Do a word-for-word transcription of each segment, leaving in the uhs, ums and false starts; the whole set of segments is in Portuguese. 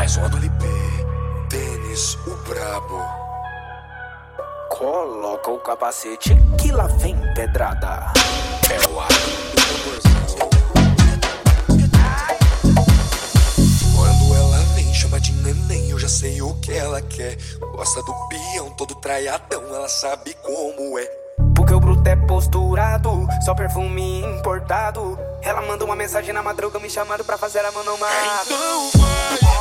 Mais uma do L P, Denis, o brabo. Coloca o capacete que lá vem pedrada. É o ar do tamborzão. Quando ela vem, chama de neném, eu já sei o que ela quer. Gosta do peão, todo traiadão, ela sabe como é. Porque o bruto é posturado, só perfume importado. Ela manda uma mensagem na madruga me chamando pra fazer a mão no mato. Então vai.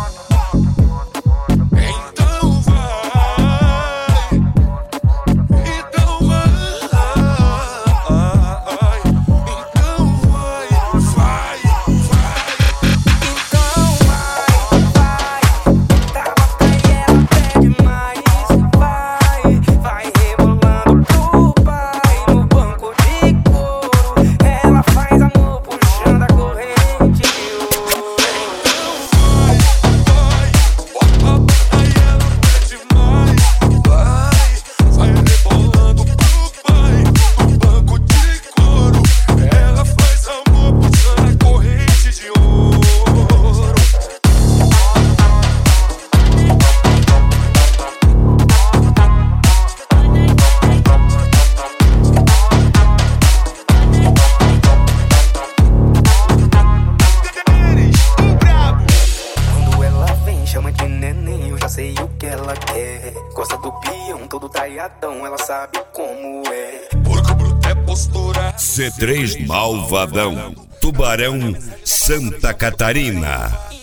Sei o que ela quer. Gosta do peão, todo traiadão, ela sabe como é. Porque o bruto é postura. C três Malvadão, Tubarão, Santa Catarina.